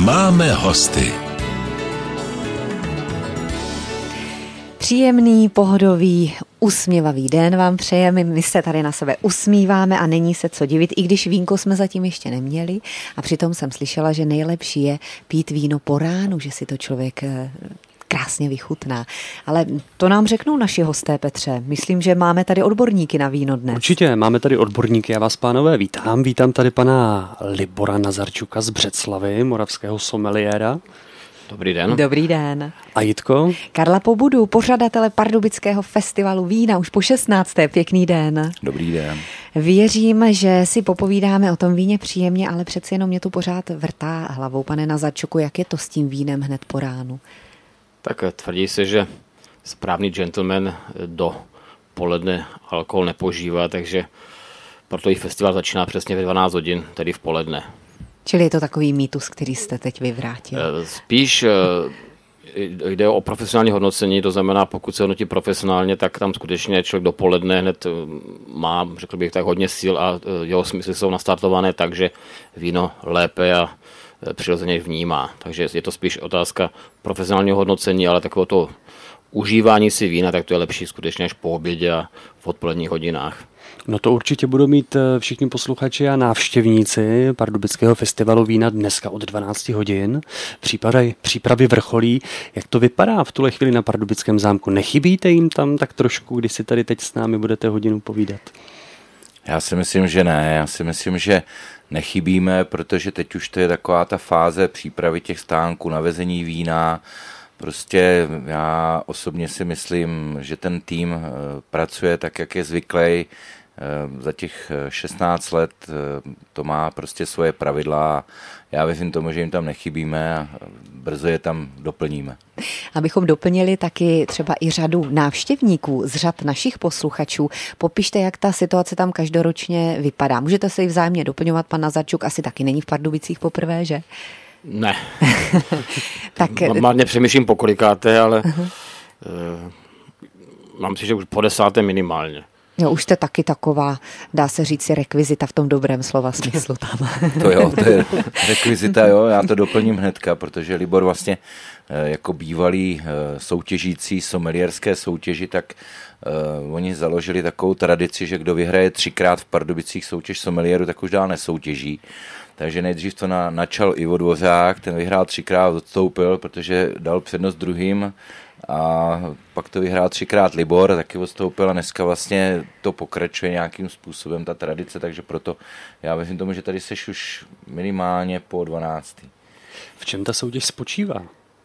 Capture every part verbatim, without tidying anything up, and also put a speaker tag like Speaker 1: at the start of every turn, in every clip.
Speaker 1: Máme hosty.
Speaker 2: Příjemný, pohodový, usměvavý den vám přejeme, my se tady na sebe usmíváme a není se co divit, i když vínko jsme zatím ještě neměli a přitom jsem slyšela, že nejlepší je pít víno po ránu, že si to člověk krásně vychutná. Ale to nám řeknou naši hosté, Petře. Myslím, že máme tady odborníky na víno dnes.
Speaker 3: Určitě, máme tady odborníky, já vás, pánové, vítám. Vítám tady pana Libora Nazarčuka z Břeclavi, moravského someliéra.
Speaker 4: Dobrý den.
Speaker 2: Dobrý den.
Speaker 3: A Jitko?
Speaker 2: Karla Pobudu, pořadatele Pardubického festivalu vína, už po šestnácté. Pěkný den.
Speaker 5: Dobrý den.
Speaker 2: Věřím, že si popovídáme o tom víně příjemně, ale přeci jenom mě tu pořád vrtá hlavou. Pane Nazarčuku, jak je to s tím vínem hned po ránu?
Speaker 4: Tak tvrdí se, že správný gentleman do poledne alkohol nepožívá, takže proto i festival začíná přesně ve dvanáct hodin, tedy v poledne.
Speaker 2: Čili je to takový mýtus, který jste teď vyvrátil?
Speaker 4: Spíš jde o profesionální hodnocení, to znamená, pokud se hodnotí profesionálně, tak tam skutečně člověk dopoledne hned má, řekl bych tak, hodně sil a jeho smysly jsou nastartované, takže víno lépe a přirozeně vnímá. Takže je to spíš otázka profesionálního hodnocení, ale takového to užívání si vína, tak to je lepší skutečně až po obědě a v odpoledních hodinách.
Speaker 3: No to určitě budou mít všichni posluchači a návštěvníci Pardubického festivalu vína dneska od dvanáct hodin. Přípravy, přípravy vrcholí. Jak to vypadá v tuhle chvíli na Pardubickém zámku? Nechybíte jim tam tak trošku, když si tady teď s námi budete hodinu povídat?
Speaker 5: Já si myslím, že ne. Já si myslím, že nechybíme, protože teď už to je taková ta fáze přípravy těch stánků, navezení vína. Prostě já osobně si myslím, že ten tým pracuje tak, jak je zvyklý. Za těch šestnáct let to má prostě svoje pravidla. Já věřím tomu, že jim tam nechybíme a brzo je tam doplníme.
Speaker 2: Abychom doplnili taky třeba i řadu návštěvníků z řad našich posluchačů, popište, jak ta situace tam každoročně vypadá. Můžete se i vzájemně doplňovat, pan Nazarčuk asi taky není v Pardubicích poprvé, že?
Speaker 4: Ne.
Speaker 2: Tak...
Speaker 4: Normálně přemýšlím pokolikáté, ale uh-huh. uh, mám si, že už po desáté minimálně.
Speaker 2: Jo, už jste taky taková, dá se říct si, rekvizita v tom dobrém slova smyslu tam.
Speaker 5: To jo, to je rekvizita, jo, já to doplním hnedka, protože Libor vlastně jako bývalý soutěžící somelierské soutěži, tak uh, oni založili takovou tradici, že kdo vyhraje třikrát v Pardubicích soutěž somelieru, tak už dál nesoutěží. Takže nejdřív to na, načal Ivo Dvořák, ten vyhrál třikrát, odstoupil, protože dal přednost druhým a pak to vyhrál třikrát Libor, taky odstoupil a dneska vlastně to pokračuje nějakým způsobem, ta tradice, takže proto já věřím tomu, že tady seš už minimálně po dvanáctý.
Speaker 3: V čem ta soutěž spočívá?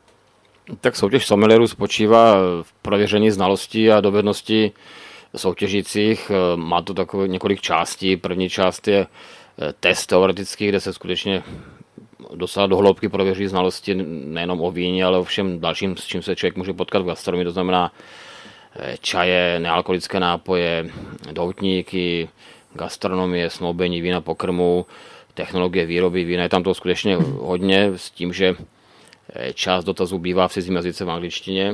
Speaker 4: Tak soutěž somelierů spočívá v prověření znalostí a dovedností soutěžících. Má to takové několik částí. První část je test teoretický, kde se skutečně docela do hloubky prověří znalosti nejenom o víně, ale o všem dalším, s čím se člověk může potkat v gastronomii, to znamená čaje, nealkoholické nápoje, doutníky, gastronomie, snoubení vína, pokrmu, technologie výroby vína. Je tam to skutečně hodně s tím, že část dotazů bývá v cizím jazyce v angličtině.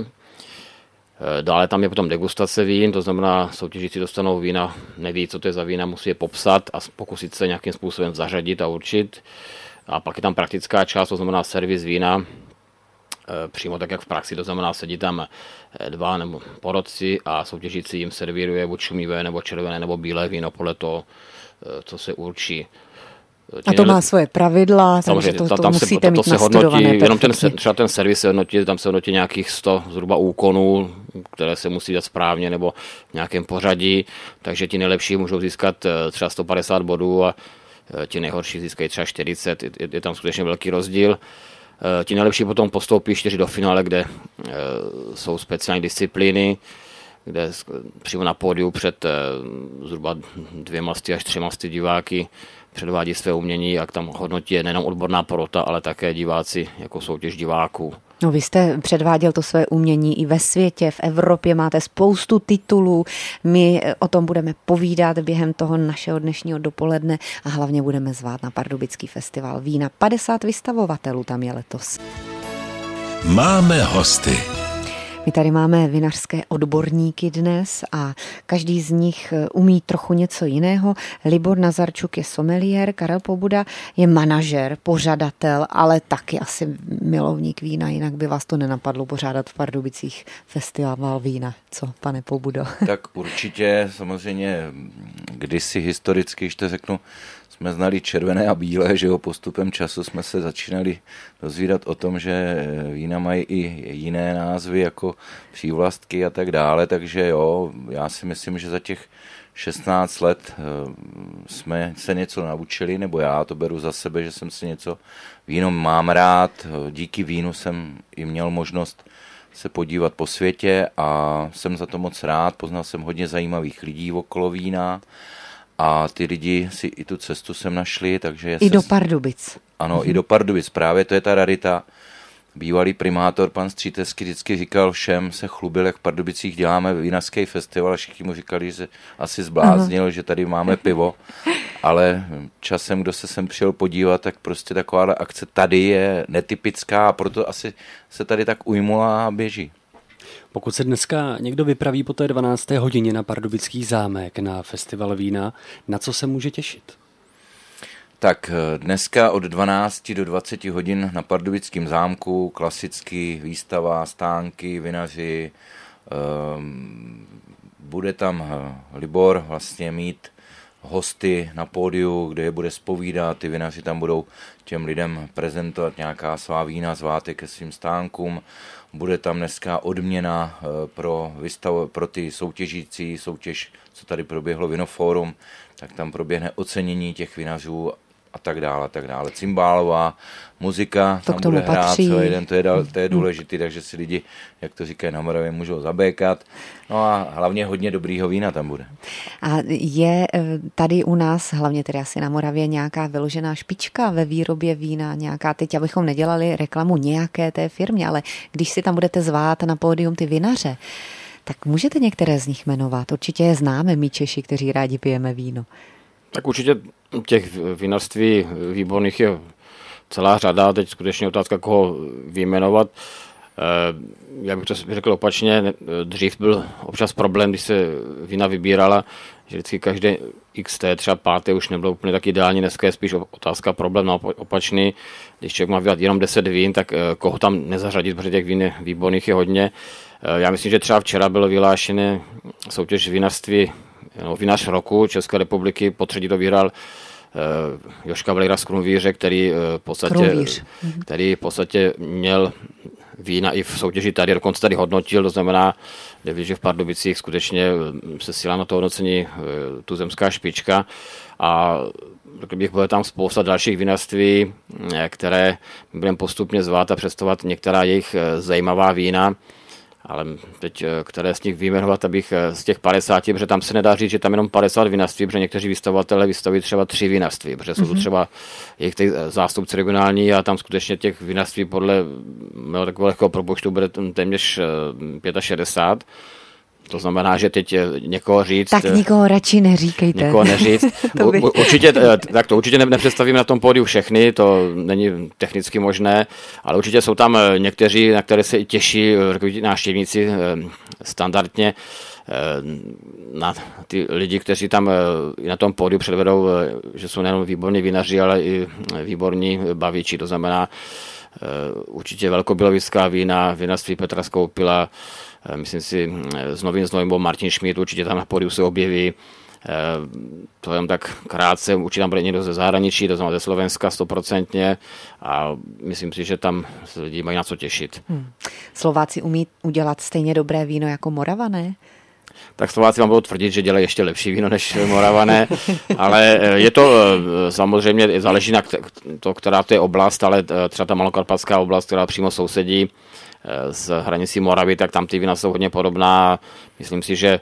Speaker 4: Dále tam je potom degustace vín, to znamená, soutěžící dostanou vína, neví, co to je za vína, musí je popsat a pokusit se nějakým způsobem zařadit a určit. A pak je tam praktická část, to znamená servis vína, přímo tak, jak v praxi, to znamená, sedí tam dva nebo porotci a soutěžící jim servíruje buď šumivé, nebo červené, nebo bílé víno podle toho, co se určí.
Speaker 2: A to má svoje pravidla, takže to, to, to musíte se, to, to mít nastudované.
Speaker 4: Jenom ten, třeba ten servis se hodnotí, tam se hodnotí nějakých sto zhruba úkonů, které se musí dát správně nebo v nějakém pořadí, takže ti nejlepší můžou získat třeba sto padesát bodů a ti nejhorší získají třeba čtyřicet, je, je tam skutečně velký rozdíl. Ti nejlepší potom postoupí čtyři do finále, kde jsou speciální disciplíny, kde přímo na pódiu před zhruba dvěma až třema diváky předvádí své umění, jak tam hodnotí nejenom odborná porota, ale také diváci jako soutěž diváků.
Speaker 2: No, vy jste předváděl to své umění i ve světě, v Evropě, máte spoustu titulů. My o tom budeme povídat během toho našeho dnešního dopoledne a hlavně budeme zvát na Pardubický festival vína. padesát vystavovatelů tam je letos.
Speaker 1: Máme hosty.
Speaker 2: My tady máme vinařské odborníky dnes a každý z nich umí trochu něco jiného. Libor Nazarčuk je sommeliér, Karel Pobuda je manažer, pořadatel, ale taky asi milovník vína, jinak by vás to nenapadlo pořádat v Pardubicích festival vína. Co, pane Pobudo?
Speaker 5: Tak určitě, samozřejmě, kdysi historicky, když to řeknu, jsme znali červené a bílé, že jo, postupem času jsme se začínali dozvídat o tom, že vína mají i jiné názvy, jako přívlastky a tak dále, takže jo, já si myslím, že za těch šestnáct let jsme se něco naučili, nebo já to beru za sebe, že jsem si něco, víno mám rád, díky vínu jsem i měl možnost se podívat po světě a jsem za to moc rád, poznal jsem hodně zajímavých lidí okolo vína, a ty lidi si i tu cestu sem našli, takže...
Speaker 2: I do Pardubic.
Speaker 5: Ano, mm-hmm. i do Pardubic, právě to je ta rarita. Bývalý primátor pan Stříteský vždycky říkal všem, se chlubil, jak v Pardubicích děláme vinařský festival a všichni mu říkali, že se asi zbláznil, Aha. že tady máme pivo, ale časem, kdo se sem přijel podívat, tak prostě taková akce tady je netypická a proto asi se tady tak ujmula a běží.
Speaker 3: Pokud se dneska někdo vypraví po té dvanácté hodině na Pardubický zámek na festival vína, na co se může těšit?
Speaker 5: Tak dneska od dvanácti do dvaceti hodin na Pardubickém zámku klasicky výstava, stánky, vinaři. Bude tam Libor vlastně mít hosty na pódiu, kde je bude zpovídat, ty vinaři tam budou těm lidem prezentovat nějaká svá vína, zvátek ke svým stánkům. Bude tam dneska odměna pro, vystav, pro ty soutěžící, soutěž, co tady proběhlo Vinofórum, tak tam proběhne ocenění těch vinařů a tak dále, a tak dále. Cymbálová muzika
Speaker 2: to
Speaker 5: tam bude hrát
Speaker 2: patří.
Speaker 5: celý den, to je, to je důležitý, takže si lidi, jak to říkají na Moravě, můžou zabékat. No a hlavně hodně dobrýho vína tam bude.
Speaker 2: A je tady u nás, hlavně tedy asi na Moravě, nějaká vyložená špička ve výrobě vína, nějaká, teď abychom nedělali reklamu nějaké té firmě, ale když si tam budete zvát na pódium ty vinaře, tak můžete některé z nich jmenovat. Určitě je známe my Češi, kteří rádi pijeme víno. Tak
Speaker 4: určitě těch vinařství výborných je celá řada, teď skutečně otázka, koho vyjmenovat. Já bych to řekl opačně, dřív byl občas problém, když se vína vybírala, že vždycky každé iks té, třeba páté už nebylo úplně tak ideální, dneska je spíš otázka problém na opačný. Když člověk má vydat jenom deset vín, tak koho tam nezařadit, protože těch vín výborných je hodně. Já myslím, že třeba včera bylo vyhlášené soutěž vinařství, no, vinař roku České republiky, potřetí to vyhrál uh, Joška Vlejra z Krumvíře, který, uh, v podstatě, který v podstatě měl vína i v soutěži tady, dokonce tady hodnotil, to znamená, že v Pardubicích skutečně se síla na to hodnocení uh, tuzemská špička a řekl bych, bude tam spousta dalších vinařství, které budeme postupně zvát a představovat některá jejich zajímavá vína. Ale teď, které z nich vyjmenovat, abych z těch padesáti, protože tam se nedá říct, že tam jenom padesát vinařství, protože někteří vystavovatelé vystavují třeba tři vinařství, protože jsou to třeba jejich zástupci regionální a tam skutečně těch vinařství podle mého takového lehkého propočtu bude téměř šedesát pět. To znamená, že teď někoho říct...
Speaker 2: Tak nikoho radši neříkejte.
Speaker 4: Někoho neříct. to by... určitě, tak to určitě nepředstavíme na tom pódiu všechny, to není technicky možné, ale určitě jsou tam někteří, na které se těší návštěvníci standardně, na ty lidi, kteří tam na tom pódiu předvedou, že jsou nejen výborní vinaři, ale i výborní baviči. To znamená určitě velkobilovická vína, vinařství Petra Skoupila, myslím si z Novin Znojmo, Martin Šmíd, určitě tam na pódiu se objeví. To jenom tak krátce, určitě tam bude někdo ze zahraničí, to znamená ze Slovenska stoprocentně a myslím si, že tam lidi mají na co těšit. Hmm.
Speaker 2: Slováci umí udělat stejně dobré víno jako Moravané?
Speaker 4: Tak Slováci vám budou tvrdit, že dělají ještě lepší víno než Moravané, ale je to samozřejmě, záleží na to, která to je oblast, ale třeba ta malokarpatská oblast, která přímo sousedí s hranicí Moravy, tak tam ty vína jsou hodně podobná. Myslím si, že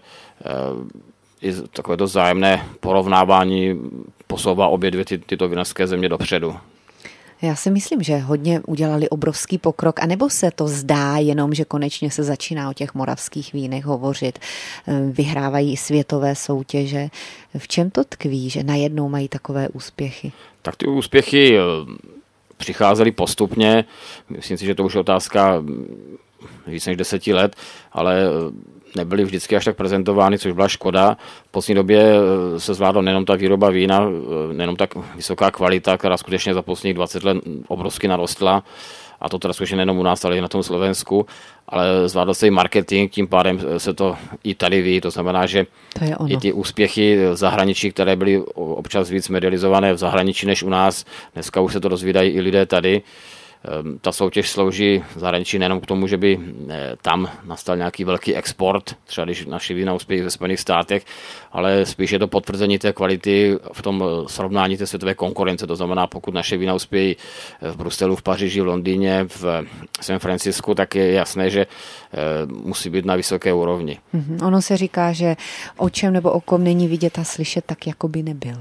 Speaker 4: i takové to vzájemné porovnávání posouvá obě dvě ty, tyto vinařské země dopředu.
Speaker 2: Já si myslím, že hodně udělali obrovský pokrok, anebo se to zdá jenom, že konečně se začíná o těch moravských vínech hovořit, vyhrávají světové soutěže. V čem to tkví, že najednou mají takové úspěchy?
Speaker 4: Tak ty úspěchy přicházely postupně. Myslím si, že to už je otázka víc než deseti let, ale nebyly vždycky až tak prezentovány, což byla škoda. V poslední době se zvládla nejenom ta výroba vína, nejenom tak vysoká kvalita, která skutečně za posledních dvacet let obrovsky narostla, a to teda skutečně nejenom u nás, ale i na tom Slovensku, ale zvládl se i marketing, tím pádem se to i tady ví, to znamená, že
Speaker 2: to je ono.
Speaker 4: I ty úspěchy v zahraničí, které byly občas víc medializované v zahraničí než u nás, dneska už se to dozvídají i lidé tady. Ta soutěž slouží v zahraničí nejenom k tomu, že by tam nastal nějaký velký export, třeba když naši vína uspějí ve Spojených státech, ale spíš je to potvrzení té kvality v tom srovnání té světové konkurence. To znamená, pokud naše vína uspějí v Bruselu, v Paříži, v Londýně, v San Francisku, tak je jasné, že musí být na vysoké úrovni.
Speaker 2: Mm-hmm. Ono se říká, že o čem nebo o kom není vidět a slyšet, tak jako by nebyl.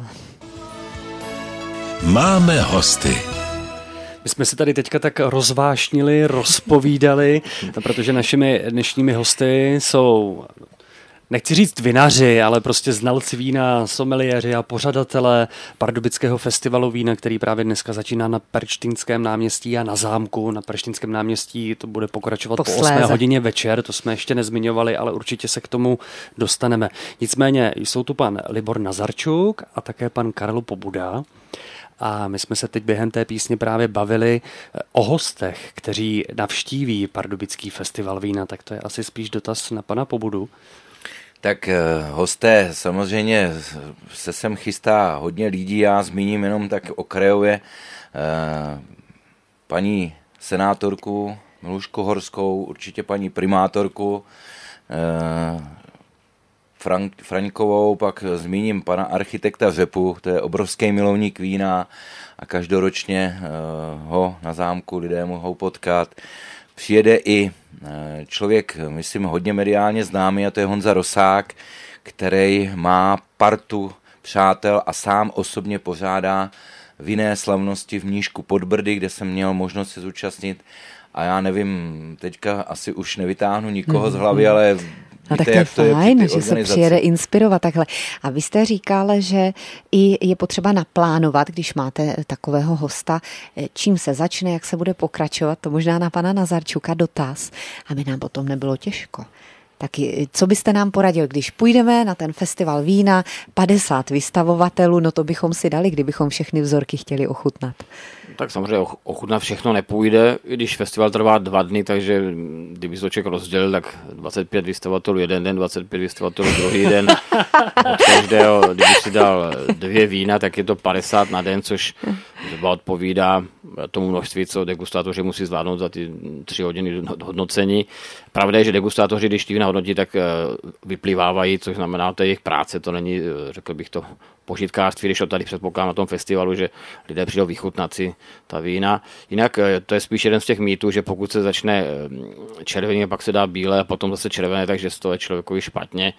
Speaker 1: Máme hosty.
Speaker 3: My jsme si tady teďka tak rozvášnili, rozpovídali, protože našimi dnešními hosty jsou, nechci říct vinaři, ale prostě znalci vína, someliéři a pořadatelé Pardubického festivalu vína, který právě dneska začíná na Perštínském náměstí a na zámku. Na Perštínském náměstí to bude pokračovat Posléze. po osmé hodině večer, to jsme ještě nezmiňovali, ale určitě se k tomu dostaneme. Nicméně jsou tu pan Libor Nazarčuk a také pan Karel Pobuda. A my jsme se teď během té písně právě bavili o hostech, kteří navštíví Pardubický festival vína, tak to je asi spíš dotaz na pana Pobudu.
Speaker 5: Tak hosté, samozřejmě se sem chystá hodně lidí, já zmíním jenom tak okrajově paní senátorku Milušku Horskou, určitě paní primátorku Frank, Fraňkovou, pak zmíním pana architekta Řepu, to je obrovský milovník vína a každoročně uh, ho na zámku lidé mohou potkat. Přijede i uh, člověk, myslím, hodně mediálně známý, a to je Honza Rosák, který má partu přátel a sám osobně pořádá vinné slavnosti v Mníšku pod Brdy, kde jsem měl možnost se zúčastnit a já nevím, teďka asi už nevytáhnu nikoho mm-hmm. z hlavy, ale
Speaker 2: no
Speaker 5: víte,
Speaker 2: tak to je fajn,
Speaker 5: to je
Speaker 2: že se přijede inspirovat takhle. A vy jste říkal, že i je potřeba naplánovat, když máte takového hosta, čím se začne, jak se bude pokračovat, to možná na pana Nazarčuka dotaz, aby nám potom nebylo těžko. Tak co byste nám poradil, když půjdeme na ten festival vína, padesát vystavovatelů, no to bychom si dali, kdybychom všechny vzorky chtěli ochutnat.
Speaker 4: Tak samozřejmě ochutnat všechno nepůjde, i když festival trvá dva dny, takže kdyby se to člověk rozdělil, tak dvacet pět vystavovatelů jeden den, dvacet pět vystavovatelů druhý den. Od každého, kdyby si dal dvě vína, tak je to padesát na den, což zhruba odpovídá tomu množství, co degustátoři musí zvládnout za ty tři hodiny hodnocení. Pravda je, že degustátoři, když ty vína hodnotí, tak vyplivávají, což znamená, to je jejich práce, to není, řekl bych to, požitkářství, když to tady předpokládám na tom festivalu, že lidé přijdou vychutnat si ta vína. Jinak to je spíš jeden z těch mýtů, že pokud se začne červený, pak se dá bílé a potom zase červené, takže to je člověkovi špatně.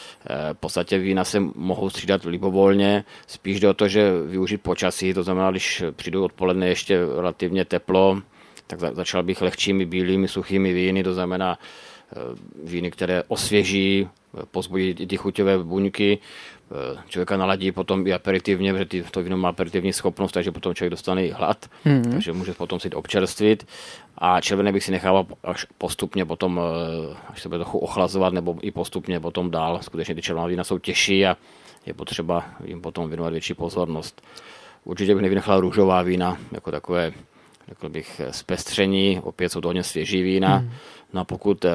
Speaker 4: V podstatě vína se mohou střídat libovolně, spíš jde o to, že využít počasí, to znamená, když přijdu odpoledne ještě relativně teplo, tak začal bych lehčími bílými, suchými víny, to znamená víny, které osvěží, pozbudí ty chuťové buňky, člověka naladí potom i aperitivně, protože to víno má aperitivní schopnost, takže potom člověk dostane i hlad, mm. takže může potom si občerstvit. A červené bych si nechával až postupně potom, až se bude trochu ochlazovat, nebo i postupně potom dál. Skutečně ty červené vína jsou těžší a je potřeba jim potom věnovat větší pozornost. Určitě bych nevynechal růžová vína, jako takové, řekl bych, zpestření, opět jsou to hodně svěží vína. Mm. No a pokud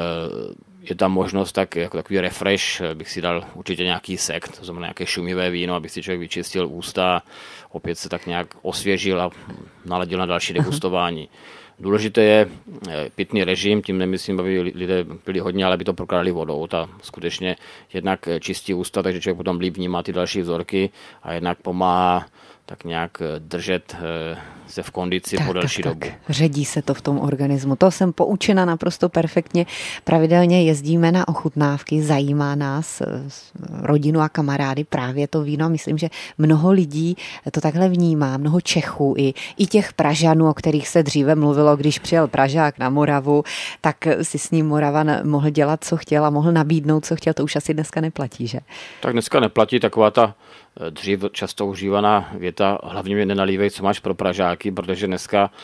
Speaker 4: je tam možnost, tak jako takový refresh bych si dal určitě nějaký sekt, to znamená nějaké šumivé víno, abych si člověk vyčistil ústa, opět se tak nějak osvěžil a naladil na další degustování. Důležité je pitný režim, tím nemyslím, aby lidé pili hodně, ale by to prokládali vodou. Ta skutečně jednak čistí ústa, takže člověk potom líp vnímá ty další vzorky a jednak pomáhá tak nějak držet se v kondici tak, po delší tak, dobu. Tak.
Speaker 2: Ředí se to v tom organismu. To jsem poučena naprosto perfektně. Pravidelně jezdíme na ochutnávky, zajímá nás rodinu a kamarády právě to víno. Myslím, že mnoho lidí to takhle vnímá, mnoho Čechů i, i těch Pražanů, o kterých se dříve mluvilo, když přijel Pražák na Moravu, tak si s ním Moravan mohl dělat, co chtěl a mohl nabídnout, co chtěl. To už asi dneska neplatí, že?
Speaker 4: Tak dneska neplatí taková ta dřív často užívaná věta, hlavně mě nenalívej, co máš pro Pražáky, protože dneska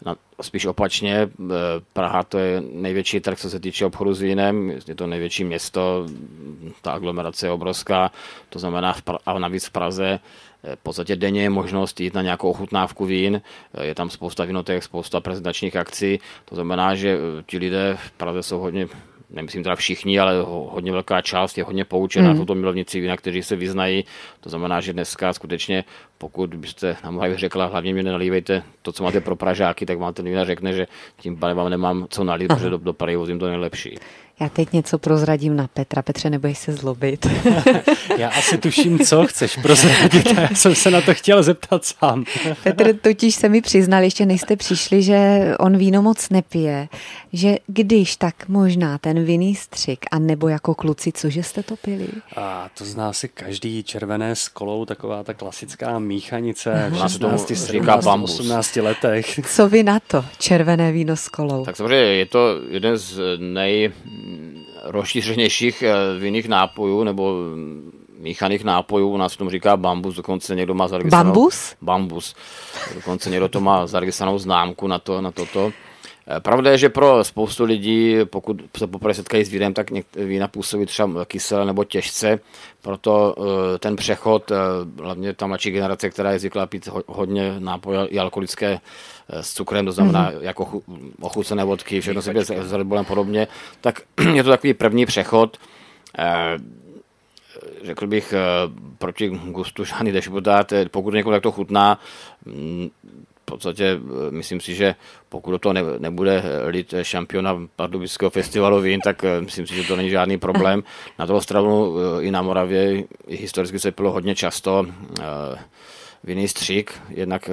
Speaker 4: Na, spíš opačně, Praha to je největší trh, co se týče obchodu s vínem, je to největší město, ta aglomerace je obrovská, to znamená v pra- a navíc v Praze v podstatě denně je možnost jít na nějakou ochutnávku vín, je tam spousta vinotek, spousta prezentačních akcí, to znamená, že ti lidé v Praze jsou hodně, nemyslím teda všichni, ale hodně velká část je hodně poučená, mm. jsou to milovníci vína, kteří se vyznají, to znamená, že dneska skutečně, pokud byste na Moravě řekla, hlavně mi nenalívejte to, co máte pro Pražáky, tak vám ten vína řekne, že tím pádem vám nemám co nalít, protože do, do Prahy vozím to nejlepší.
Speaker 2: Já teď něco prozradím na Petra. Petře, nebudeš se zlobit.
Speaker 3: Já asi tuším, co chceš prozradit. Já jsem se na to chtěl zeptat sám.
Speaker 2: Petr totiž se mi přiznal, ještě než jste přišli, že on víno moc nepije. Že když, tak možná ten vinný střik, a nebo jako kluci, cože jste to pili?
Speaker 3: A to zná si každý, červené s kolou, taková ta klasická míchanice v
Speaker 4: šestnácti,
Speaker 3: sedmnácti, osmnácti letech.
Speaker 2: Co vy na to, červené víno s kolou?
Speaker 4: Tak samozřejmě je to jeden z nejrozšířenějších vinných nápojů, nebo míchaných nápojů, u nás v tom říká bambus, dokonce někdo má zaregistrovanou...
Speaker 2: Bambus?
Speaker 4: Bambus. Dokonce někdo to má zaregistrovanou známku na to, na toto. Pravda je, že pro spoustu lidí, pokud se poprvé setkají s vínem, tak vína působí třeba kyselé nebo těžce, proto ten přechod, hlavně ta mladší generace, která je zvyklá pít hodně nápoje i alkoholické s cukrem, to znamená mm-hmm. jako ochucené vodky, všechno se pije s Red Bullem podobně, tak je to takový první přechod. Řekl bych, proti gustu žádný dešpotát, pokud někomu tak to chutná, v podstatě myslím si, že pokud do toho ne, nebude lít šampiona Pardubického festivalu vín, tak myslím si, že to není žádný problém. Na druhou stranu i na Moravě i historicky se pilo hodně často vinný střík, jednak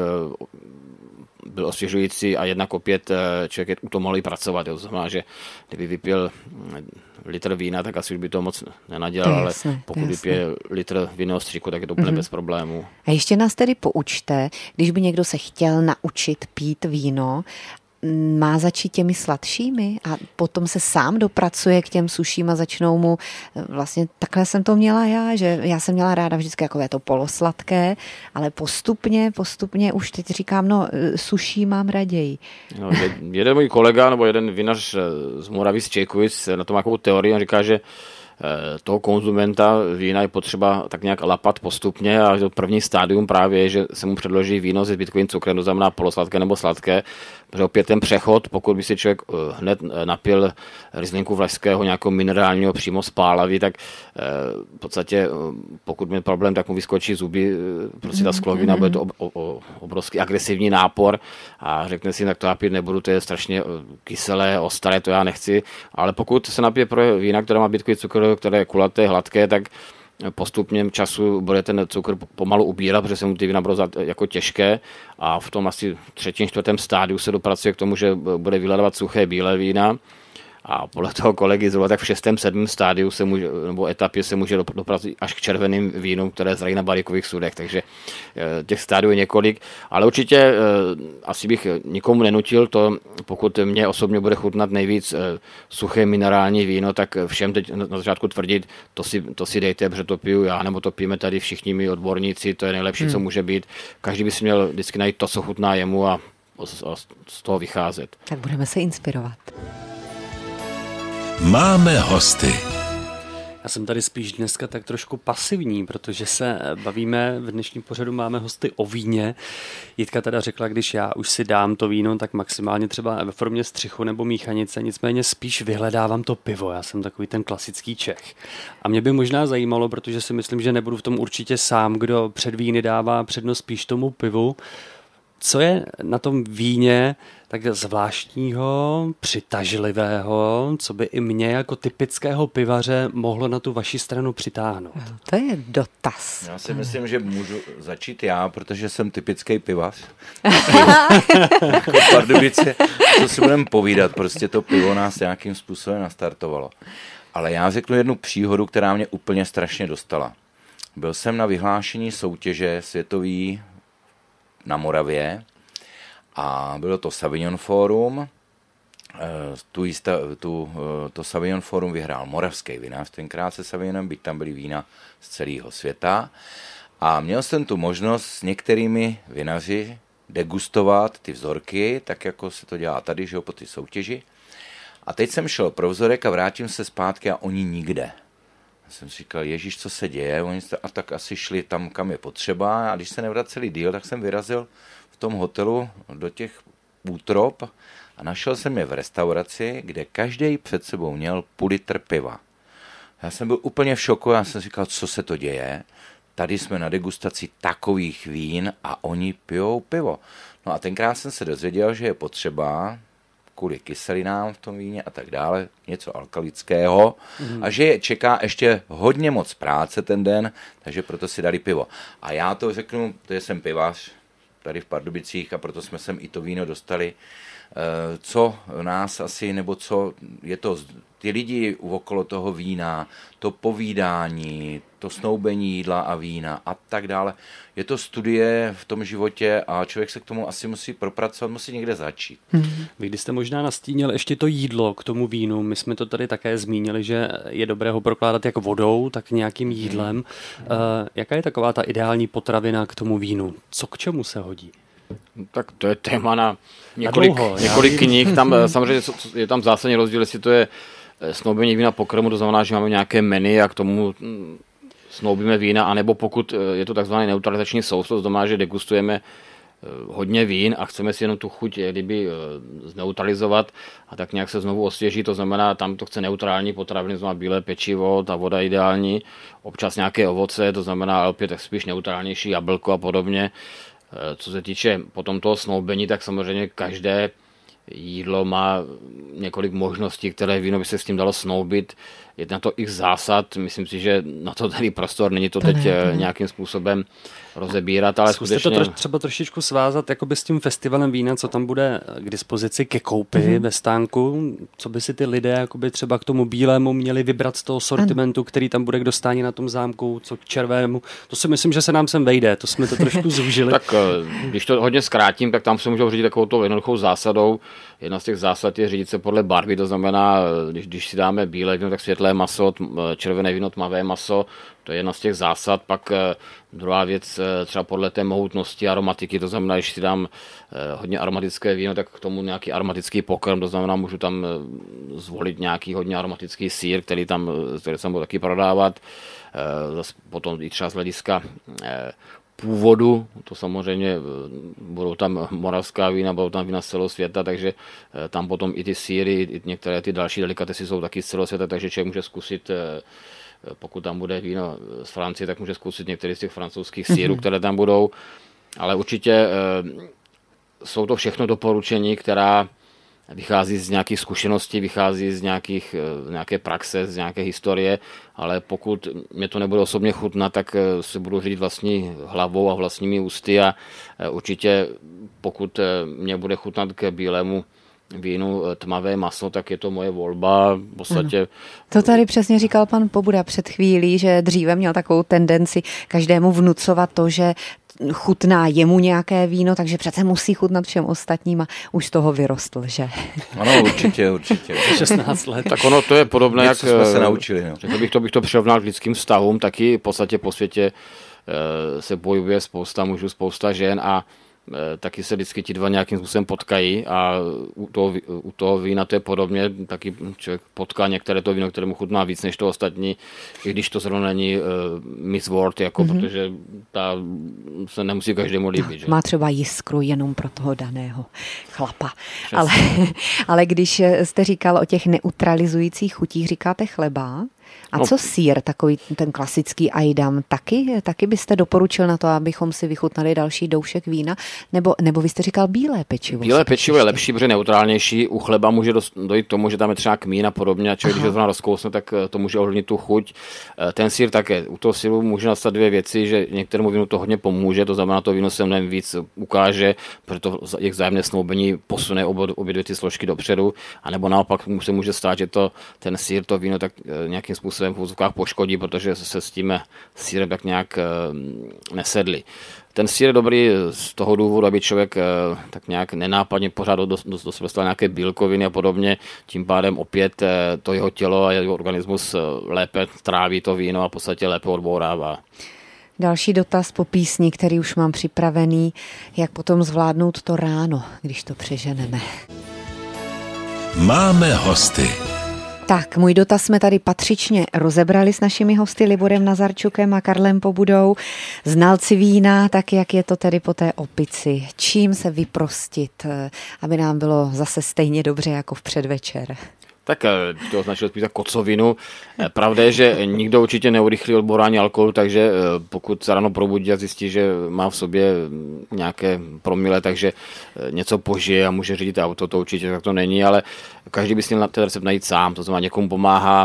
Speaker 4: byl osvěžující a jednak opět člověk u toho mohl i pracovat. To znamená, že kdyby vypil litr vína, tak asi už by to moc nenadělal, ale pokud vypije litr vinného stříku, tak je to úplně mm-hmm. bez problémů.
Speaker 2: A ještě nás tedy poučte, když by někdo se chtěl naučit pít víno, má začít těmi sladšími a potom se sám dopracuje k těm suším a začnou mu, vlastně takhle jsem to měla já, že já jsem měla ráda vždycky takové to polosladké, ale postupně, postupně už teď říkám, no suší mám raději.
Speaker 4: No, jeden můj kolega, nebo jeden vinař z Moravy, z Čejkovic, na tom nějakou teorii, on říká, že toho konzumenta vína je potřeba tak nějak lapat postupně a to první stádium právě je, že se mu předloží víno se zbytkovým cukrem, to znamená polosladké nebo sladké, protože opět ten přechod, pokud by si člověk hned napil Rieslinku Vlašského nějakého minerálního přímo z Pálavy, tak v podstatě pokud má problém, tak mu vyskočí zuby, prostě ta sklovina, bude to ob, ob, obrovský agresivní nápor a řekne si, tak to já pít nebudu, to je strašně kyselé, ostré, to já nechci, ale pokud se napije pro vína, které má zbytkový cukr, které je kulaté, hladké, tak postupně času bude ten cukr pomalu ubírat, protože se mu ty vína budou jako těžké a v tom asi třetím, čtvrtém stádiu se dopracuje k tomu, že bude vyhledávat suché bílé vína a podle toho kolegy zhruba tak v šestém, sedmém stádiu se může, nebo etapě se může dopracovat až k červeným vínům, které zrají na balíkových sudech, takže těch stádiů je několik, ale určitě asi bych nikomu nenutil to, pokud mě osobně bude chutnat nejvíc suché minerální víno, tak všem teď na začátku tvrdit, to si, to si dejte, protože to piju já, nebo to pijeme tady všichni my odborníci, to je nejlepší, hmm. co může být. Každý by si měl vždycky najít to, co chutná jemu a, a z toho vycházet.
Speaker 2: Tak budeme se inspirovat.
Speaker 1: Máme hosty.
Speaker 3: Já jsem tady spíš dneska tak trošku pasivní, protože se bavíme, v dnešním pořadu máme hosty o víně. Jitka teda řekla, když já už si dám to víno, tak maximálně třeba ve formě střichu nebo míchanice, nicméně spíš vyhledávám to pivo. Já jsem takový ten klasický Čech. A mě by možná zajímalo, protože si myslím, že nebudu v tom určitě sám, kdo před víny dává přednost spíš tomu pivu. Co je na tom víně tak zvláštního, přitažlivého, co by i mě jako typického pivaře mohlo na tu vaši stranu přitáhnout?
Speaker 2: To je dotaz.
Speaker 5: Já si myslím, že můžu začít já, protože jsem typický pivař. Jako v Pardubice, co si budeme povídat, prostě to pivo nás nějakým způsobem nastartovalo. Ale já řeknu jednu příhodu, která mě úplně strašně dostala. Byl jsem na vyhlášení soutěže světový na Moravě a bylo to Sauvignon Forum. Tu, jista, tu, to Sauvignon Forum vyhrál moravský vinař tenkrát se Sauvignonem, byť tam byly vína z celého světa. A měl jsem tu možnost s některými vinaři degustovat ty vzorky, tak jako se to dělá tady, že jo, po ty soutěži. A teď jsem šel pro vzorek a vrátím se zpátky a oni nikde. Já jsem si říkal, ježíš, co se děje? Oni a tak asi šli tam, kam je potřeba. A když se nevraceli díl, tak jsem vyrazil v tom hotelu do těch útrop a našel jsem je v restauraci, kde každý před sebou měl půl litr piva. Já jsem byl úplně v šoku, já jsem říkal, co se to děje. Tady jsme na degustaci takových vín a oni pijou pivo. No a tenkrát jsem se dozvěděl, že je potřeba kvůli kyselinám v tom víně a tak dále, něco alkalického mm. a že je čeká ještě hodně moc práce ten den, takže proto si dali pivo. A já to řeknu, to jsem pivař tady v Pardubicích a proto jsme sem i to víno dostali. Co nás asi, nebo co je to, ty lidi okolo toho vína, to povídání, to snoubení jídla a vína a tak dále. Je to studie v tom životě a člověk se k tomu asi musí propracovat, musí někde začít.
Speaker 3: Hmm. Vy když jste možná nastínil ještě to jídlo k tomu vínu, my jsme to tady také zmínili, že je dobré ho prokládat jak vodou, tak nějakým jídlem. Hmm. Uh, jaká je taková ta ideální potravina k tomu vínu? Co k čemu se hodí?
Speaker 4: Tak to je téma na několik, dlouho, několik knih. Tam samozřejmě je tam zásadní rozdíl, jestli to je snoubení vína po krmu, to znamená, že máme nějaké menu a k tomu snoubíme vína, anebo pokud je to takzvaný neutralizační sous, to znamená, že degustujeme hodně vín a chceme si jenom tu chuť kdyby zneutralizovat a tak nějak se znovu osvěžit, to znamená, tam to chce neutrální potraviny, to znamená bílé pečivo, ta voda ideální, občas nějaké ovoce, to znamená opět tak spíš neutrálnější jablko a podobně. Co se týče potom toho snoubení, tak samozřejmě každé jídlo má několik možností, které víno by se s tím dalo snoubit. Je na to x zásad, myslím si, že na to tady prostor, není to, to teď ne, nějakým způsobem rozebírat, ale
Speaker 3: zkuste
Speaker 4: skutečně...
Speaker 3: to troš, třeba trošičku svázat jakoby s tím festivalem vína, co tam bude k dispozici ke koupi mm-hmm. ve stánku, co by si ty lidé jakoby třeba k tomu bílému měli vybrat z toho sortimentu, který tam bude k dostání na tom zámku, co k červému. To si myslím, že se nám sem vejde, to jsme to trošku zúžili.
Speaker 4: Tak když to hodně zkrátím, tak tam se můžou řídit takovou tou jednoduchou zásadou. Jedna z těch zásad je řídit se podle barvy, to znamená, když, když si dáme bílé víno, tak světlé maso, červené víno, tmavé maso, to je jedna z těch zásad. Pak druhá věc, třeba podle té mohutnosti aromatiky, to znamená, když si dám hodně aromatické víno, tak k tomu nějaký aromatický pokrm, to znamená, můžu tam zvolit nějaký hodně aromatický sýr, který tam, který tam budu taky prodávat. Potom i třeba z hlediska původu, to samozřejmě budou tam moravská vína, budou tam vína z celého světa, takže tam potom i ty sýry, i některé ty další delikatesy jsou taky z celého světa, takže člověk může zkusit, pokud tam bude víno z Francie, tak může zkusit některé z těch francouzských sýrů, mm-hmm. které tam budou, ale určitě jsou to všechno doporučení, která vychází z nějakých zkušeností, vychází z nějakých, nějaké praxe, z nějaké historie, ale pokud mě to nebude osobně chutnat, tak se budu řídit vlastní hlavou a vlastními ústy a určitě pokud mě bude chutnat k bílému vínu tmavé maso, tak je to moje volba. V podstatě...
Speaker 2: Ano. To tady přesně říkal pan Pobuda před chvílí, že dříve měl takovou tendenci každému vnucovat to, že chutná jemu nějaké víno, takže přece musí chutnat všem ostatním a už z toho vyrostl, že?
Speaker 5: Ano, určitě, určitě.
Speaker 3: šestnáct let.
Speaker 4: Tak ono to je podobné,
Speaker 5: něco
Speaker 4: jak
Speaker 5: jsme se naučili. No.
Speaker 4: Řekl bych to, bych to přirovnal k lidským vztahům, taky v podstatě po světě se bojuje spousta mužů, spousta žen a taky se vždycky ti dva nějakým způsobem potkají a u toho, u toho vína to je podobně, taky člověk potká některé to víno, které mu chutná víc než to ostatní, i když to zrovna není uh, Miss World, jako, mm-hmm. protože ta se nemusí každému líbit. Že?
Speaker 2: Má třeba jiskru jenom pro toho daného chlapa. Ale, ale když jste říkal o těch neutralizujících chutích, říkáte chleba? A no, co sýr, takový ten klasický ajdam, taky, taky byste doporučil na to, abychom si vychutnali další doušek vína? Nebo, nebo vy jste říkal bílé pečivo?
Speaker 4: Bílé pečivo je lepší, protože neutrálnější. U chleba může dojít k tomu, že tam je třeba kmín a podobně, a člověk, když ho rozkousne, tak to může ovlivnit tu chuť. Ten sýr také. U toho sýru může nastat dvě věci, že některému vínu to hodně pomůže, to znamená, to víno se mnohem víc ukáže, protože jejich vzájemné snoubení posune obě, obě dvě ty složky dopředu, anebo naopak se může stát, že to, ten sýr, to víno tak nějakým způsobem v úzovkách poškodí, protože se s tím sýrem tak nějak nesedli. Ten sýr je dobrý z toho důvodu, aby člověk tak nějak nenápadně pořád do, do, do sebe dostal nějaké bílkoviny a podobně, tím pádem opět to jeho tělo a jeho organismus lépe tráví to víno a v podstatě lépe odbourává.
Speaker 2: Další dotaz po písni, který už mám připravený, jak potom zvládnout to ráno, když to přeženeme.
Speaker 1: Máme hosty.
Speaker 2: Tak, můj dotaz jsme tady patřičně rozebrali s našimi hosty Liborem Nazarčukem a Karlem Pobudou. Znalci vína, tak jak je to tedy po té opici? Čím se vyprostit, aby nám bylo zase stejně dobře jako v předvečer?
Speaker 4: Tak to označil spíš za kocovinu. Pravda je, že nikdo určitě neurychlí odbourání alkoholu, takže pokud se ráno probudí a zjistí, že má v sobě nějaké promile, takže něco požije a může řídit auto, to určitě tak to není, ale každý by si měl ten recept najít sám, to znamená někomu pomáhá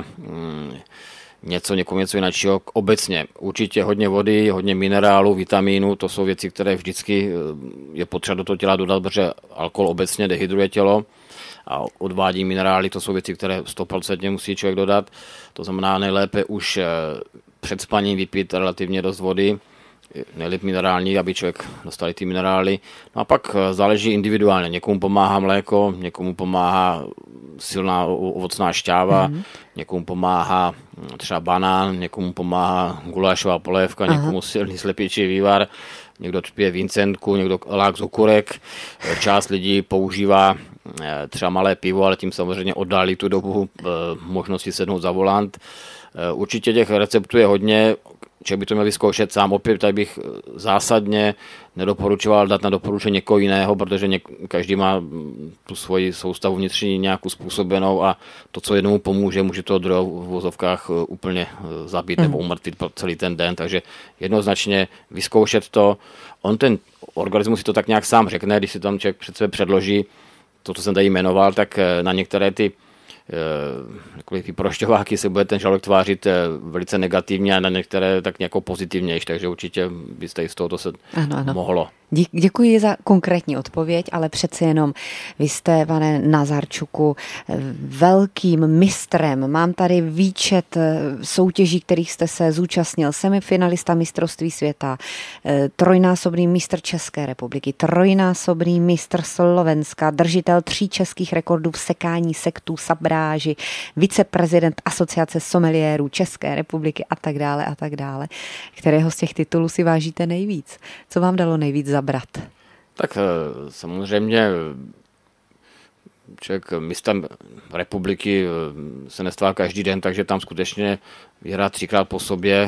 Speaker 4: něco, někomu něco jiného. Obecně určitě hodně vody, hodně minerálu, vitamínu, to jsou věci, které vždycky je potřeba do toho těla dodat, protože alkohol obecně dehydruje tělo a odvádí minerály, to jsou věci, které sto procent musí člověk dodat. To znamená nejlépe už před spaním vypít relativně dost vody, nejlépe minerální, aby člověk dostal ty minerály. No a pak záleží individuálně. Někomu pomáhá mléko, někomu pomáhá silná ovocná šťáva, mm-hmm. někomu pomáhá třeba banán, někomu pomáhá gulášová polévka, Aha. někomu silný slepičí vývar, někdo pije vincentku, někdo lák z okurek. Část lidí používá třeba malé pivo, ale tím samozřejmě oddálí tu dobu možnosti sednout za volant. Určitě těch receptů je hodně, člověk by to měl vyzkoušet sám. Opět tady bych zásadně nedoporučoval dát na doporučení někoho jiného, protože něk- každý má tu svoji soustavu vnitřní nějakou způsobenou a to, co jednomu pomůže, může to druhého v vozovkách úplně zabít nebo umrtvit celý ten den. Takže jednoznačně vyzkoušet to. On ten organismus si to tak nějak sám řekne, když si tam člověk před sebe předloží to, co jsem tady jmenoval, tak na některé ty vyprošťováky se bude ten žaludek tvářit velice negativně a na některé tak nějakou pozitivnější, takže určitě byste z tohoto se ano, ano. mohlo.
Speaker 2: Děkuji za konkrétní odpověď, ale přece jenom vy jste, pane Nazarčuku, velkým mistrem. Mám tady výčet soutěží, kterých jste se zúčastnil. Semifinalista mistrovství světa, trojnásobný mistr České republiky, trojnásobný mistr Slovenska, držitel tří českých rekordů v sekání sektů, sabráži, viceprezident Asociace someliérů České republiky a tak dále a tak dále. Kterého z těch titulů si vážíte nejvíc? Co vám dalo nejvíc zabrat?
Speaker 4: Tak samozřejmě člověk mistrem republiky se nestává každý den, takže tam skutečně vyhrát třikrát po sobě,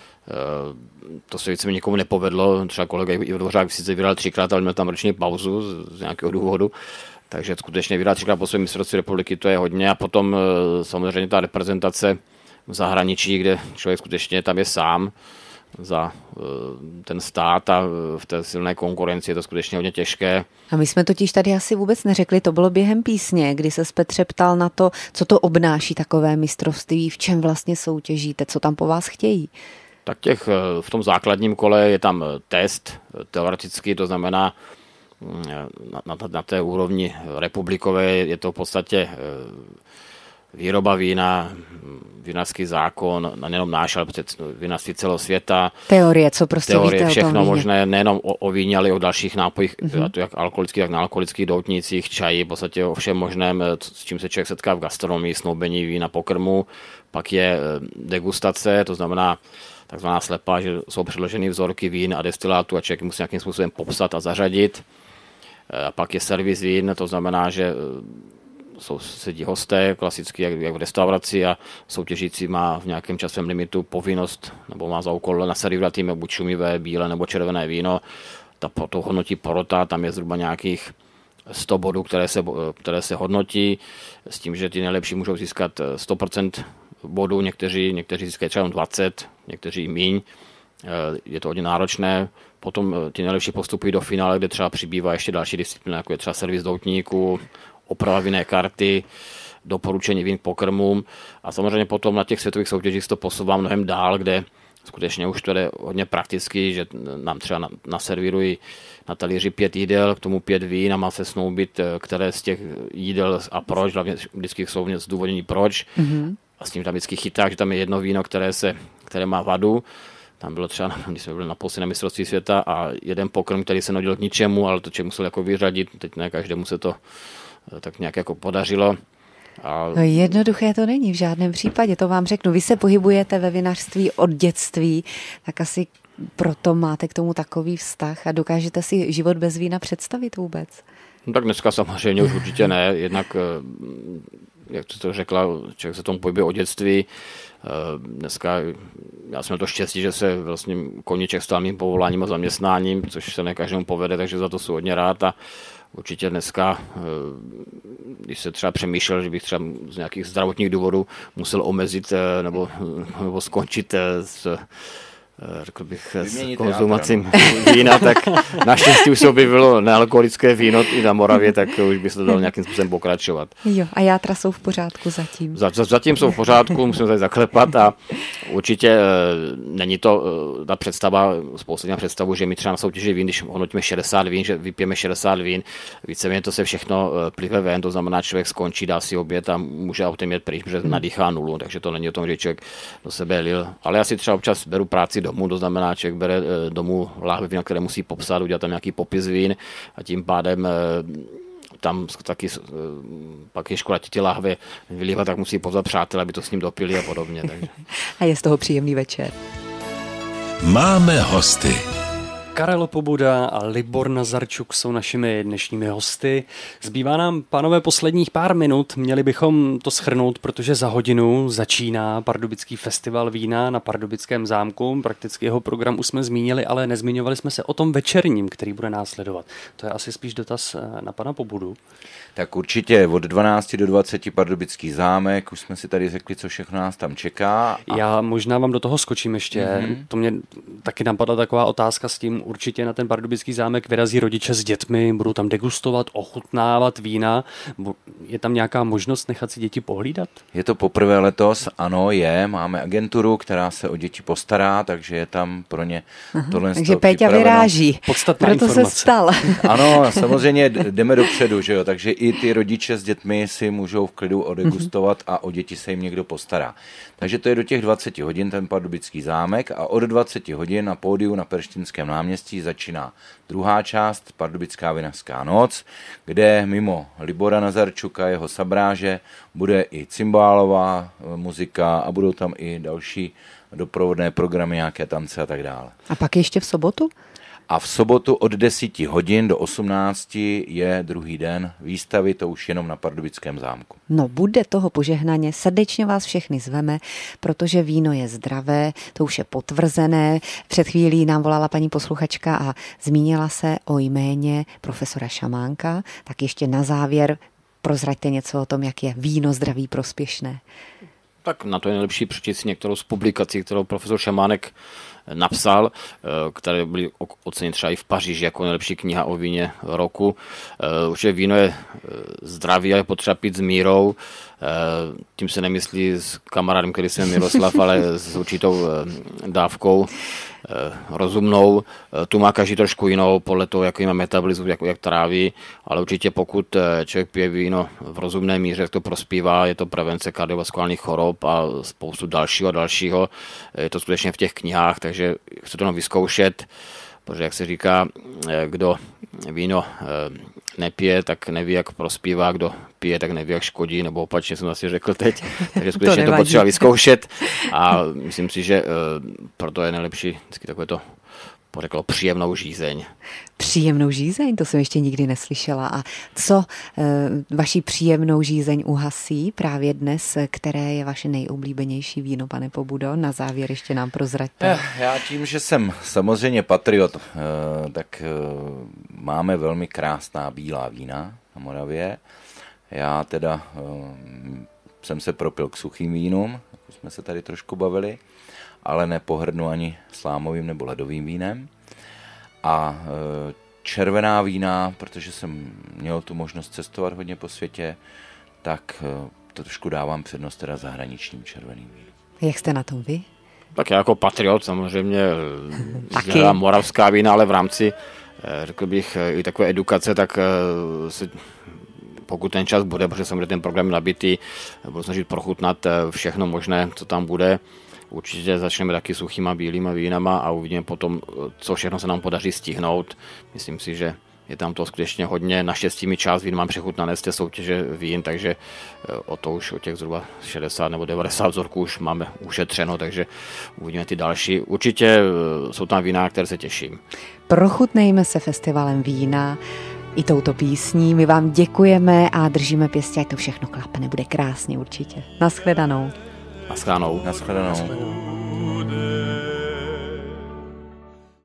Speaker 4: to se více mi nikomu nepovedlo. Třeba kolega Ivo Dvořák sice vyhrál třikrát, ale měl tam roční pauzu z nějakého důvodu, takže skutečně vyhrát třikrát po sobě mistrovství republiky, to je hodně. A potom samozřejmě ta reprezentace v zahraničí, kde člověk skutečně tam je sám za ten stát a v té silné konkurenci je to skutečně hodně těžké.
Speaker 2: A my jsme totiž tady asi vůbec neřekli, to bylo během písně, kdy se Petře ptal na to, co to obnáší takové mistrovství, v čem vlastně soutěžíte, co tam po vás chtějí.
Speaker 4: Tak těch v tom základním kole je tam test teoreticky, to znamená na, na, na té úrovni republikové je to v podstatě výroba vína, vinařský zákon, nejenom náš, ale vinařství celého světa.
Speaker 2: Teorie, co prostě
Speaker 4: teorie,
Speaker 2: víte
Speaker 4: všechno
Speaker 2: o tom
Speaker 4: možné, nejenom o, o víně, ale i o dalších nápojích, mm-hmm. a to jak alkoholických, tak nealkoholických doutnících, čaji, v podstatě o všem možném, s čím se člověk setká v gastronomii, snoubení vína, pokrmu. Pak je degustace, to znamená takzvaná slepá, že jsou předloženy vzorky vín a destilátů a člověk musí nějakým způsobem popsat a zařadit. A pak je servis vín, to znamená, že jsou sedí hosté, klasicky jak, jak v restauraci a soutěžící má v nějakém časovém limitu povinnost nebo má za úkol naservírovat jim buď šumivé, bílé nebo červené víno. Ta, to hodnotí porota, tam je zhruba nějakých sto bodů, které se, které se hodnotí, s tím, že ty nejlepší můžou získat sto procent bodů, někteří, někteří získají třeba dvacet, někteří míň. Je to hodně náročné. Potom ty nejlepší postupují do finále, kde třeba přibývá ještě další disciplína, jako je třeba servis doutníků, oprava vinné karty, doporučení vín k pokrmům a samozřejmě potom na těch světových soutěžích se to posouvá mnohem dál, kde skutečně už to je hodně prakticky, že nám třeba naservírují na talíři pět jídel, k tomu pět vín a má se snoubit, které z těch jídel a proč, hlavně vždycky jsou zdůvodnění proč. Mm-hmm. A s tím tam vždycky chytá, že tam je jedno víno, které, se, které má vadu. Tam bylo třeba, když jsme byli naposledy na mistrovství světa a jeden pokrm, který se nodil k ničemu, ale to člověk musel jako vyřadit, teď ne každému se to tak nějak jako podařilo. A...
Speaker 2: No jednoduché to není v žádném případě, to vám řeknu. Vy se pohybujete ve vinařství od dětství, tak asi proto máte k tomu takový vztah a dokážete si život bez vína představit vůbec?
Speaker 4: No tak dneska samozřejmě už určitě ne, jednak, jak jsi to řekla, člověk se tomu pohybuje od dětství. Dneska já jsem na to štěstí, že se vlastně koníček stal mým povoláním a zaměstnáním, což se ne každému povede, takže za to jsem hodně rád a určitě dneska, když se třeba přemýšlel, že bych třeba z nějakých zdravotních důvodů musel omezit nebo, nebo skončit s řekl bych s konzumacím vína, tak naštěstí už se objevilo nealkoholické víno i na Moravě, tak už by se to dalo nějakým způsobem pokračovat.
Speaker 2: Jo, a játra jsou v pořádku zatím?
Speaker 4: Zatím jsou v pořádku, musím tady zaklepat a určitě není to ta představa, spousta na představu, že my třeba na soutěži vín, když hodnotíme šedesát vín, že vypijeme šedesát vín, víceméně to se všechno plive ven, to znamená, člověk skončí, dá si oběd a může autem jet pryč, protože nadýchá nulu, takže to není o tom, že člověk do sebe lil. Ale já si třeba občas beru práci domů, to znamená, člověk bere domů láhve vína, které musí popsat, udělat tam nějaký popis vín a tím pádem tam taky pak je škoda ty láhve vylívat, tak musí pozvat přátel, aby to s ním dopili a podobně. Takže.
Speaker 2: A je z toho příjemný večer.
Speaker 1: Máme hosty.
Speaker 3: Karel Pobuda a Libor Nazarčuk jsou našimi dnešními hosty. Zbývá nám, pánové, posledních pár minut. Měli bychom to shrnout, protože za hodinu začíná Pardubický festival vína na Pardubickém zámku. Prakticky jeho program už jsme zmínili, ale nezmiňovali jsme se o tom večerním, který bude následovat. To je asi spíš dotaz na pana Pobudu.
Speaker 5: Tak určitě od dvanácti do dvaceti Pardubický zámek, už jsme si tady řekli, co všechno nás tam čeká. A...
Speaker 3: Já možná vám do toho skočím ještě. Mm-hmm. To mě taky napadla taková otázka s tím, určitě na ten Pardubický zámek vyrazí rodiče s dětmi, budou tam degustovat, ochutnávat vína. Je tam nějaká možnost nechat si děti pohlídat?
Speaker 5: Je to poprvé letos, ano, je. Máme agenturu, která se o děti postará, takže je tam pro ně
Speaker 2: Aha,
Speaker 5: tohle
Speaker 2: takže Péťa vyráží.
Speaker 3: Podstatná
Speaker 2: proto
Speaker 3: informace.
Speaker 2: Se stal. Ano,
Speaker 5: samozřejmě jdeme dopředu, že jo, takže i ty rodiče s dětmi si můžou v klidu odegustovat a o děti se jim někdo postará. Takže to je do těch dvaceti hodin ten Pardubický zámek a od dvaceti hodin na pódiu na Perštinském náměstí začíná druhá část, Pardubická vinařská noc, kde mimo Libora Nazarčuka, jeho sabráže, bude i cymbálová muzika a budou tam i další doprovodné programy, nějaké tance a tak dále.
Speaker 2: A pak ještě v sobotu?
Speaker 5: A v sobotu od deseti hodin do osmnácti je druhý den výstavy, to už jenom na Pardubickém zámku.
Speaker 2: No, bude toho požehnaně, srdečně vás všechny zveme, protože víno je zdravé, to už je potvrzené. Před chvílí nám volala paní posluchačka a zmínila se o jméně profesora Šamánka, tak ještě na závěr prozraďte něco o tom, jak je víno zdraví prospěšné.
Speaker 4: Tak na to je nejlepší přečíst si některou z publikací, kterou profesor Šamánek napsal, které byly oceněny třeba i v Paříži jako nejlepší kniha o víně roku. Určitě víno je zdraví, ale je potřeba pít s mírou. Tím se nemyslí s kamarádem, který se Miroslav, ale s určitou dávkou rozumnou. Tu má každý trošku jinou, podle toho, jaký má metabolismus, jak, jak tráví, ale určitě pokud člověk pije víno v rozumné míře, jak to prospívá, je to prevence kardiovaskulárních chorob a spoustu dalšího a dalšího. Je to skutečně v těch knihách, takže chci to jenom vyzkoušet, protože jak se říká, kdo víno nepije, tak neví, jak prospívá, kdo pije, tak neví, jak škodí, nebo opačně jsem asi řekl teď, takže skutečně to, to potřeba vyzkoušet a myslím si, že proto je nejlepší vždycky takové to pořeklo příjemnou žízeň.
Speaker 2: Příjemnou žízeň, to jsem ještě nikdy neslyšela. A co e, vaši příjemnou žízeň uhasí právě dnes, které je vaše nejoblíbenější víno, pane Pobudo? Na závěr ještě nám prozraďte.
Speaker 5: Já tím, že jsem samozřejmě patriot, e, tak e, máme velmi krásná bílá vína na Moravě. Já teda e, jsem se propil k suchým vínům, jako jsme se tady trošku bavili, ale nepohrdnu ani slámovým nebo ledovým vínem. A červená vína, protože jsem měl tu možnost cestovat hodně po světě, tak to trošku dávám přednost teda zahraničním červeným vínům.
Speaker 2: Jak jste na tom vy?
Speaker 4: Tak já jako patriot samozřejmě dělám moravská vína, ale v rámci, řekl bych, i takové edukace, tak se, pokud ten čas bude, protože samozřejmě ten program je nabitý, budu snažit prochutnat všechno možné, co tam bude. Určitě začneme taky suchýma bílýma vínama a uvidíme potom, co všechno se nám podaří stihnout. Myslím si, že Je tam to skutečně hodně, naštěstí mi část vín mám přechutnané z té soutěže vín, takže o to už o těch zhruba šedesát nebo devadesát vzorků už máme ušetřeno, takže uvidíme ty další. Určitě jsou tam vína, na které se těším.
Speaker 2: Prochutnejme se festivalem vína i touto písní. My vám děkujeme a držíme pěstí, ať to všechno klape, nebude krásně určitě. Naschledanou.
Speaker 4: Naschledanou.
Speaker 5: Naschledanou.